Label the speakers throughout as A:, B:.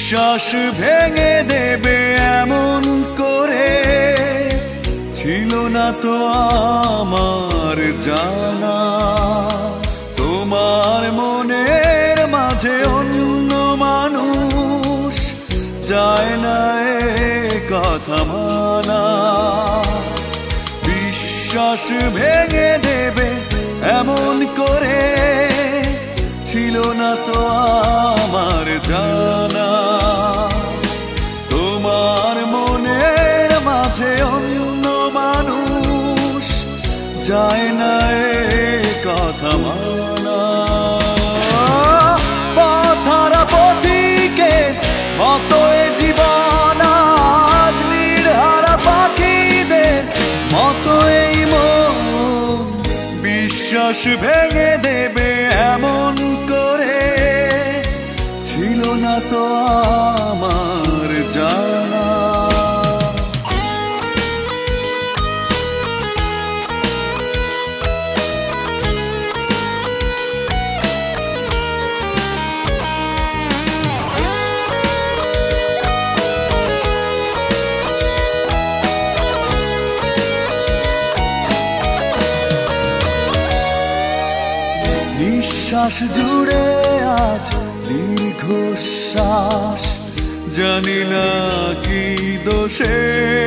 A: বিশ্বাস ভেঙে দেবে এমন করে ছিল না তো আমার জানা। তোমার মনের মাঝে অন্য মানুষ যায় না এ কথা মানা। বিশ্বাস ভেঙে দেবে এমন করে ছিল না তো আমার জানা। তোমার মনের মাঝে অন্য মানুষ যায় না এ কথা মানা। পথহারা পথিকের মতো এ জীবন আজ নির্হারা পাখিদের মতো এই মন। বিশ্বাস ভেঙে দেবে এমন করে ছিল না তো আমার জানা। নিঃশ্বাস জুড়ে আজ দীর্ঘশ্বাস, জানি না কি দোষে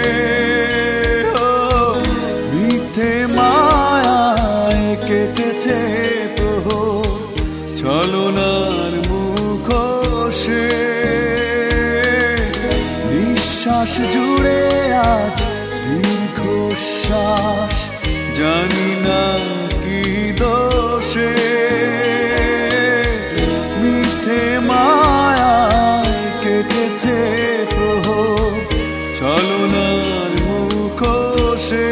A: মিথ্যে মায়ায় কেটেছে প্রহর ছলনার মুখোশে। নিঃশ্বাস জুড়ে আজ দীর্ঘশ্বাস, জানি না কি দোষে মিথ্যে মায়ায় কেটেছে প্রহর ছলনার মুখোশে।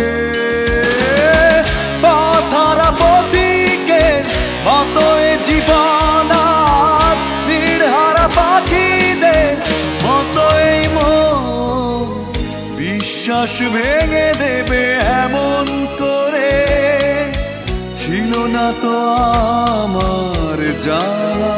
A: পথহারা পথিকের মতো এ জীবন আজ নির্হারা পাখিদের মতো এই মন। বিশ্বাস ভেঙে দেবে এমন করে ছিল না তো আমার জানা।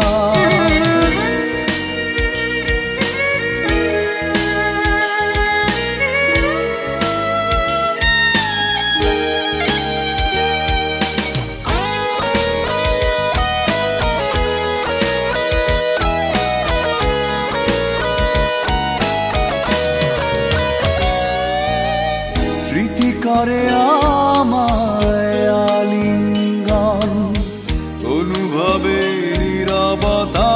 A: স্মৃতি করে আমায় আলিঙ্গন, অনুভবে নীরবতা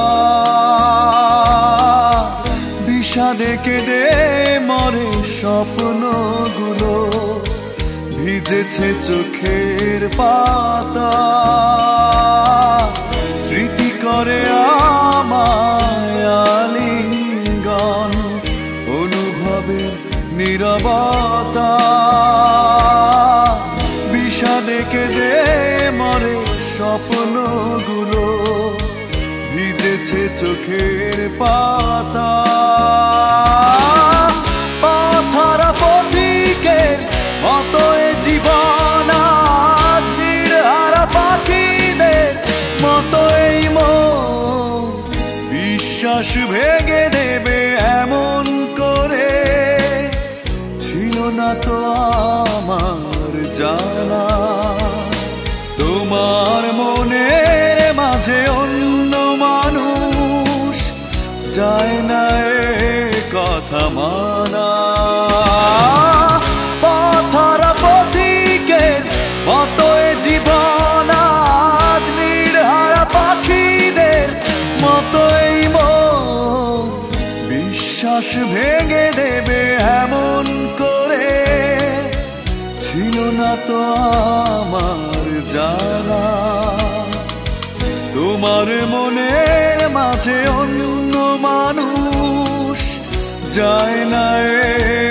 A: বিষাদে কেঁদে মরে স্বপ্নগুলো ভিজেছে চোখের পাতা। স্মৃতি করে আমায় আলিঙ্গন, অনুভবে নীরবতা বিষাদে কেঁদে মরে স্বপ্নগুলো ভিজেছে চোখের পাতা। পথহারা পথিকের মতো এ জীবন আজ নির্হারা পাখিদের মতো এই মন। বিশ্বাস ভেঙে দেবে এমন করে ছিল না তো আমার জানা। তোমার মনের মাঝে অন্য মানুষ যায় না এ কথা মানা। পথহারা পথিকের মতো এ জীবন আজ নির্হারা পাখিদের মতো এই মন। বিশ্বাস ভেঙে দেবে এমন করে ছিল না তো আমার জানা। তোমার মনের মাঝে অন্য মানুষ যায় না এ